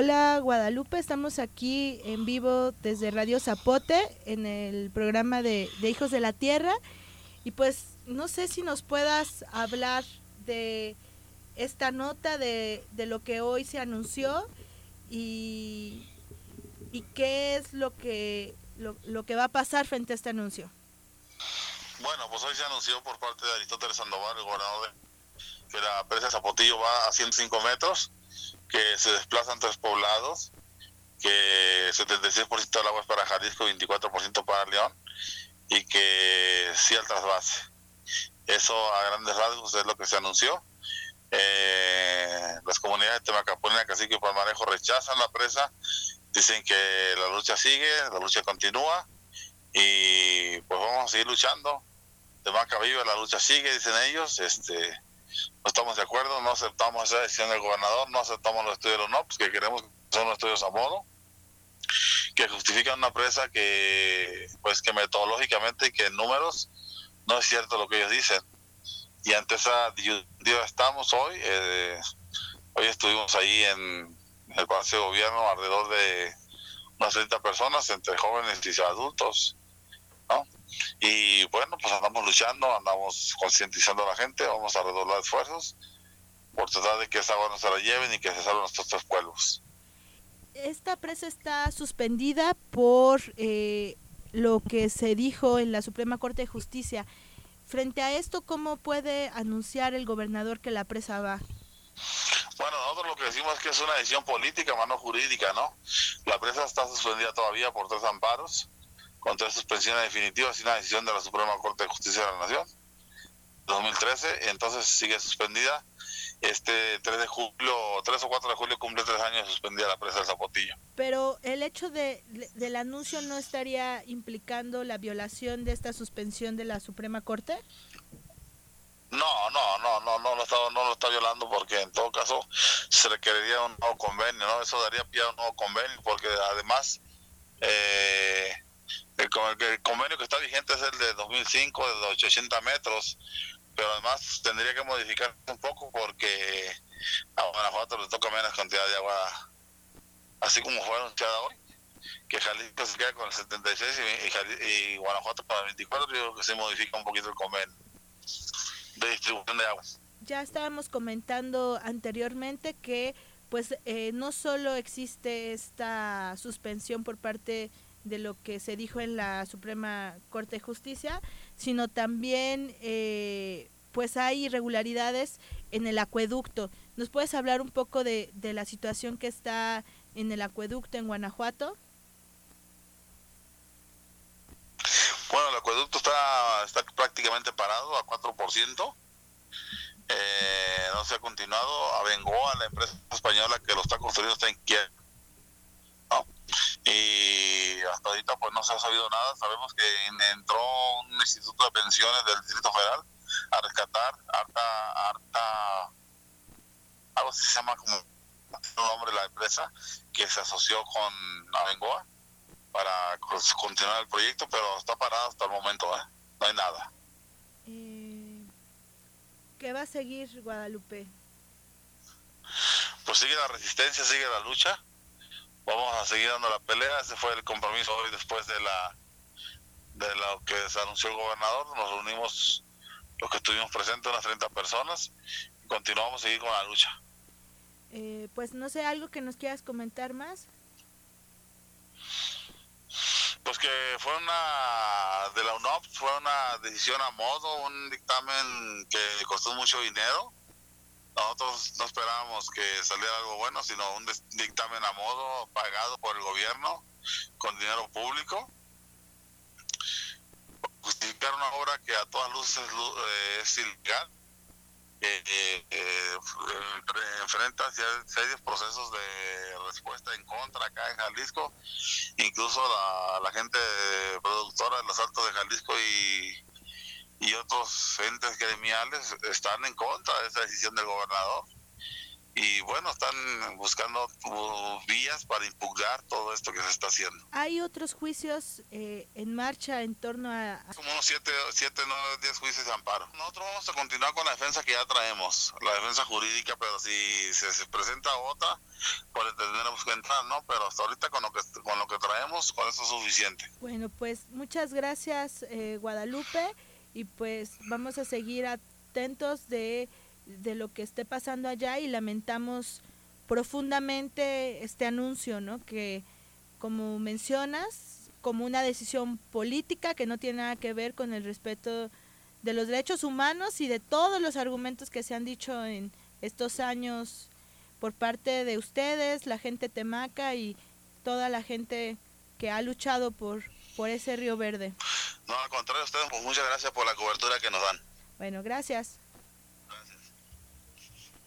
Hola Guadalupe, estamos aquí en vivo desde Radio Zapote en el programa de Hijos de la Tierra y pues no sé si nos puedas hablar de esta nota, de lo que hoy se anunció y qué es lo que va a pasar frente a este anuncio. Bueno, pues hoy se anunció por parte de Aristóteles Sandoval, el gobernador, que la presa de Zapotillo va a 105 metros, que se desplazan 3 poblados, que 76% del agua es para Jalisco y 24% para León, y que sí al trasvase. Eso a grandes rasgos es lo que se anunció. Las comunidades de Temacapulina, Cacique y Palmarejo rechazan la presa, dicen que la lucha sigue, la lucha continúa, y pues vamos a seguir luchando. Temaca vive, la lucha sigue, dicen ellos. No estamos de acuerdo, no aceptamos esa decisión del gobernador, no aceptamos los estudios de los NOPS, que queremos que son los estudios a modo, que justifican una presa que, pues, que metodológicamente y que en números no es cierto lo que ellos dicen. Y ante esa disyuntiva estamos hoy. Hoy estuvimos ahí en el Palacio de Gobierno alrededor de unas 30 personas, entre jóvenes y adultos, ¿no? Y bueno, pues andamos luchando, andamos concientizando a la gente, vamos a redoblar esfuerzos por tratar de que esa agua no se la lleven y que se salven nuestros 3 pueblos. Esta presa está suspendida por lo que se dijo en la Suprema Corte de Justicia. Frente a esto, ¿cómo puede anunciar el gobernador que la presa va? Bueno, nosotros lo que decimos es que es una decisión política, más no jurídica, ¿no? La presa está suspendida todavía por 3 amparos, con 3 suspensiones definitivas y una decisión de la Suprema Corte de Justicia de la Nación, 2013, entonces sigue suspendida. 3 o 4 de julio cumple 3 años suspendida la presa del Zapotillo. Pero el hecho del anuncio no estaría implicando la violación de esta suspensión de la Suprema Corte. No lo está violando, porque en todo caso se requeriría un nuevo convenio, ¿no? Eso daría pie a un nuevo convenio, porque además el convenio que está vigente es el de 2005, de 80 metros, pero además tendría que modificarse un poco porque a Guanajuato le toca menos cantidad de agua, así como fue anunciada hoy, que Jalisco se queda con el 76 y Guanajuato con el 24. Yo creo que se modifica un poquito el convenio de distribución de agua. Ya estábamos comentando anteriormente que pues no solo existe esta suspensión por parte de lo que se dijo en la Suprema Corte de Justicia, sino también pues hay irregularidades en el acueducto. ¿Nos puedes hablar un poco de la situación que está en el acueducto en Guanajuato? Bueno, el acueducto está prácticamente parado a 4%. No se ha continuado. Abengoa, la empresa española que lo está construyendo, está en quiebra, ¿no? Y hasta ahorita pues no se ha sabido nada. Sabemos que entró un instituto de pensiones del Distrito Federal a rescatar algo así se llama, como un nombre de la empresa, que se asoció con Abengoa para continuar el proyecto, pero está parado hasta el momento, no hay nada. ¿Qué va a seguir, Guadalupe? Pues sigue la resistencia, sigue la lucha, vamos a seguir dando la pelea. Ese fue el compromiso hoy después de lo que se anunció el gobernador. Nos reunimos los que estuvimos presentes, unas 30 personas, y continuamos a seguir con la lucha. Pues no sé, algo que nos quieras comentar más. Pues que fue de la UNOPS, fue una decisión a modo, un dictamen que costó mucho dinero. Nosotros no esperábamos que saliera algo bueno, sino un dictamen a modo, pagado por el gobierno con dinero público. Justificar una obra que a todas luces es ilegal, enfrenta serios procesos de respuesta en contra acá en Jalisco. Incluso la gente productora de los Altos de Jalisco y otros entes gremiales están en contra de esa decisión del gobernador. y bueno, están buscando vías para impugnar todo esto que se está haciendo. ¿Hay otros juicios en marcha en torno a...? Como unos 7, 9, 10 juicios de amparo. Nosotros vamos a continuar con la defensa que ya traemos, la defensa jurídica, pero si se presenta otra, pues tendremos que entrar, ¿no? Pero hasta ahorita con lo que traemos, con eso es suficiente. Bueno, pues muchas gracias, Guadalupe, y pues vamos a seguir atentos de lo que esté pasando allá, y lamentamos profundamente este anuncio, ¿no? Que, como mencionas, como una decisión política que no tiene nada que ver con el respeto de los derechos humanos y de todos los argumentos que se han dicho en estos años por parte de ustedes, la gente temaca y toda la gente que ha luchado por ese Río Verde. No, al contrario, ustedes, pues muchas gracias por la cobertura que nos dan. Bueno, gracias.